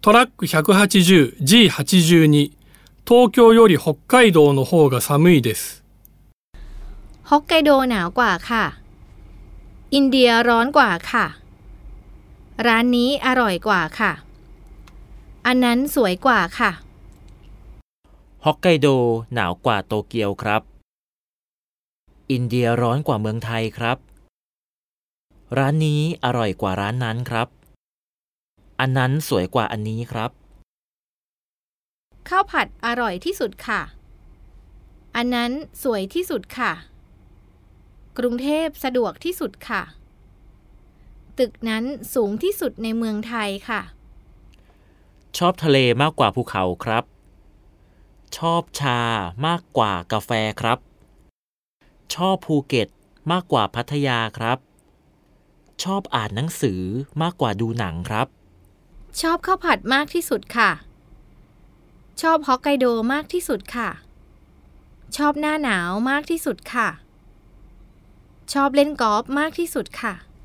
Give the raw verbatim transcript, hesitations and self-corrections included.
トラック ひゃくはちじゅう、ジーはちじゅうに 東京より北海道の方が寒いです。 ฮอกไกโดหนาวกว่าค่ะอินเดียร้อนกว่าค่ะร้านนี้อร่อยกว่าค่ะอันนั้นสวยกว่าค่ะฮอกไกโดหนาวกว่าโตเกียวครับอินเดียร้อนกว่าเมืองไทยครับร้านนี้อร่อยกว่าร้านนั้นครับอันนั้นสวยกว่าอันนี้ครับข้าวผัดอร่อยที่สุดค่ะอันนั้นสวยที่สุดค่ะกรุงเทพสะดวกที่สุดค่ะตึกนั้นสูงที่สุดในเมืองไทยค่ะชอบทะเลมากกว่าภูเขาครับชอบชามากกว่ากาแฟครับชอบภูเก็ตมากกว่าพัทยาครับชอบอ่านหนังสือมากกว่าดูหนังครับชอบข้าวผัดมากที่สุดค่ะชอบฮอกไกโดมากที่สุดค่ะชอบหน้าหนาวมากที่สุดค่ะชอบเล่นกอล์ฟมากที่สุดค่ะ